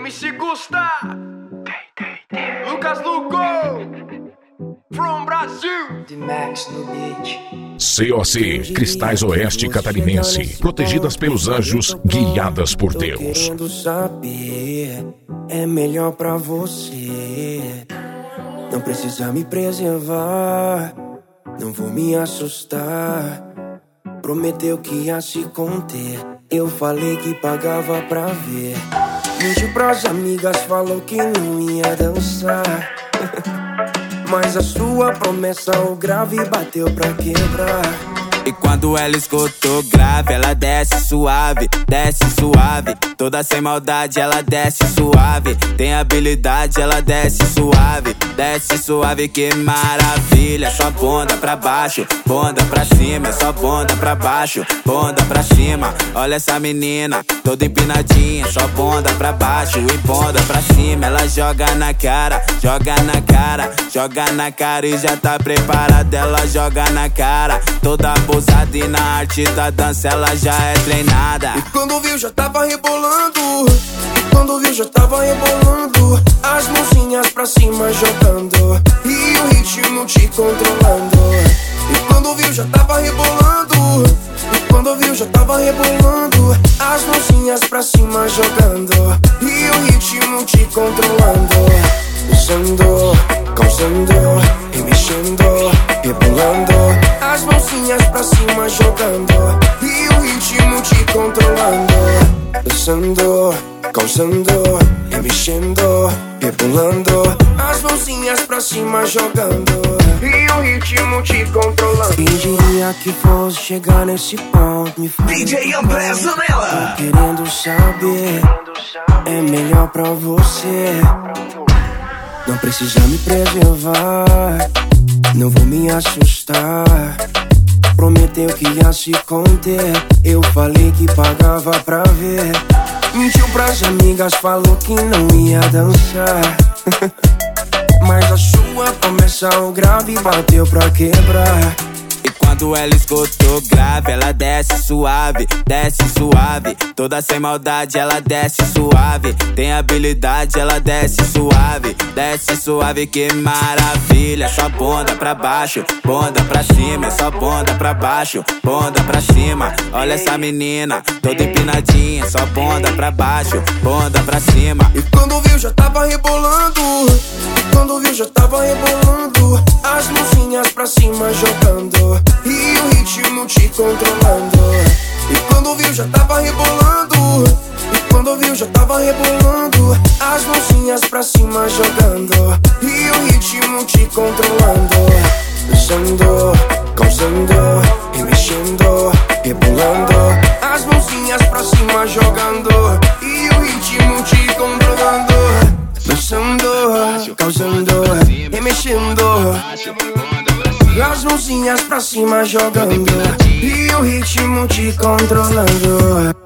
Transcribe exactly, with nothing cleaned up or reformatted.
M C Gusta, Lucas Lugo, from Brasil, The Max no beat. C O C, Cristais Oeste Catarinense, protegidas pelos anjos, guiadas por Deus. Tô querendo saber, é melhor pra você. Não precisa me preservar, não vou me assustar. Prometeu que ia se conter, eu falei que pagava pra ver. Mentiu pras amigas, falou que não ia dançar. Mas a sua promessa, o grave bateu pra quebrar. E quando ela escutou grave, ela desce suave, desce suave. Toda sem maldade, ela desce suave. Tem habilidade, ela desce suave, desce suave, que maravilha. Só bunda pra baixo, bunda pra cima. É só bunda pra baixo, bunda pra cima. Olha essa menina, toda empinadinha. Só bunda pra baixo e bunda pra cima. Ela joga na cara, joga na cara, joga na cara e já tá preparada. Ela joga na cara, toda abusada, e na arte da dança ela já é treinada. E quando viu já tava rebolando, e quando viu já tava rebolando, as mãozinhas pra cima jogando, e o ritmo te controlando. E quando viu já tava rebolando, e quando viu já tava rebolando, as mãozinhas pra cima jogando, e o ritmo te controlando. Usando, causando, remexendo, rebolando, as mãozinhas pra cima jogando, e o ritmo te controlando. Dançando, causando, remexendo, rebolando, as mãozinhas pra cima jogando, e o ritmo te controlando. Quem diria que fosse chegar nesse ponto? Me fala, D J André Zanella. tô querendo saber, é melhor pra você. Não precisa me preservar, não vou me assustar. Prometeu que ia se conter, eu falei que pagava pra ver. Mentiu pras amigas, falou que não ia dançar. Mas a sua promessa, o grave bateu pra quebrar. E quando ela escutou grave, ela desce suave, desce suave. Toda sem maldade, ela desce suave. Tem habilidade, ela desce suave, desce suave, que maravilha. Só bunda pra baixo, bunda pra cima. É só bunda pra baixo, bunda pra cima. Olha essa menina, toda empinadinha. Só bunda pra baixo, bunda pra cima. E quando viu já tava rebolando, e quando viu já tava rebolando, as mãozinhas pra cima jogando, e o ritmo te controlando. E quando viu já tava rebolando, e quando viu já tava rebolando, as mãozinhas pra cima jogando, e o ritmo te controlando. Dançando, causando, remexendo, rebolando, as mãozinhas pra cima jogando, e o ritmo te controlando. Dançando, causando, remexendo, as mãozinhas pra cima jogando, e o ritmo te controlando.